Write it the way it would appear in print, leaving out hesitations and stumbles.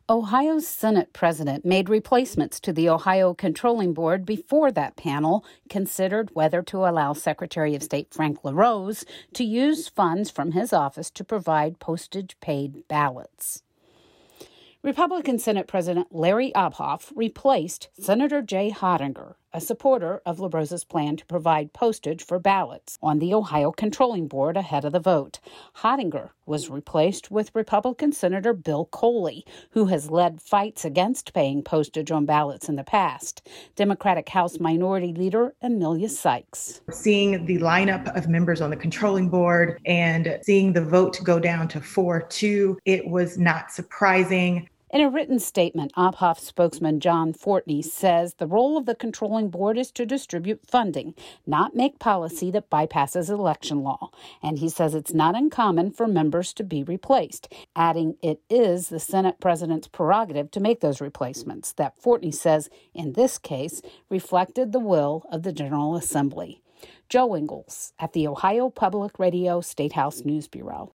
Ohio's Senate president made replacements to the Ohio Controlling Board before that panel considered whether to allow Secretary of State Frank LaRose to use funds from his office to provide postage-paid ballots. Republican Senate President Larry Obhoff replaced Senator Jay Hottinger, a supporter of LaRose's plan to provide postage for ballots on the Ohio Controlling Board ahead of the vote. Hottinger was replaced with Republican Senator Bill Coley, who has led fights against paying postage on ballots in the past. Democratic House Minority Leader Amelia Sykes. Seeing the lineup of members on the controlling board and seeing the vote go down to 4-2, it was not surprising. In a written statement, Obhoff spokesman John Fortney says the role of the controlling board is to distribute funding, not make policy that bypasses election law. And he says it's not uncommon for members to be replaced, adding it is the Senate president's prerogative to make those replacements that Fortney says, in this case, reflected the will of the General Assembly. Joe Ingles at the Ohio Public Radio State House News Bureau.